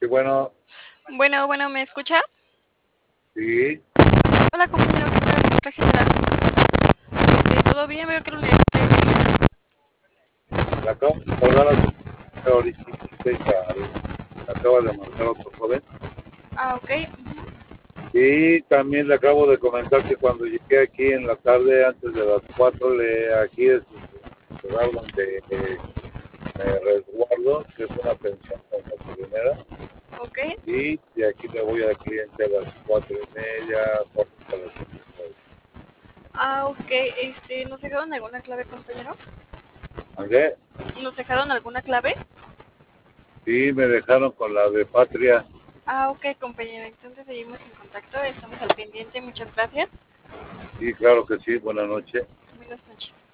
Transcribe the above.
bueno, Bueno, ¿me escucha? sí, Hola, compañero, ¿qué tal? Secretaria general. ¿Todo bien? Veo que lo leí. le acabo de hablar a su ahorita, acaba de marcar otro joven. Ah, ok. Y también le acabo de comentar que cuando llegué aquí en la tarde, antes de las 4, aquí es el lugar donde me resguardo, que es una pensión con gasolinera. Ok. Y de aquí me voy al cliente a las 4:30, cuarto para las 5:30. Ah, ok. ¿Nos dejaron alguna clave, compañero? ¿André? ¿Nos dejaron alguna clave? Sí, me dejaron con la de Patria. Ah, ok, compañero. Entonces seguimos en contacto. Estamos al pendiente. Muchas gracias. Sí, claro que sí, buenas noches. Buenas noches.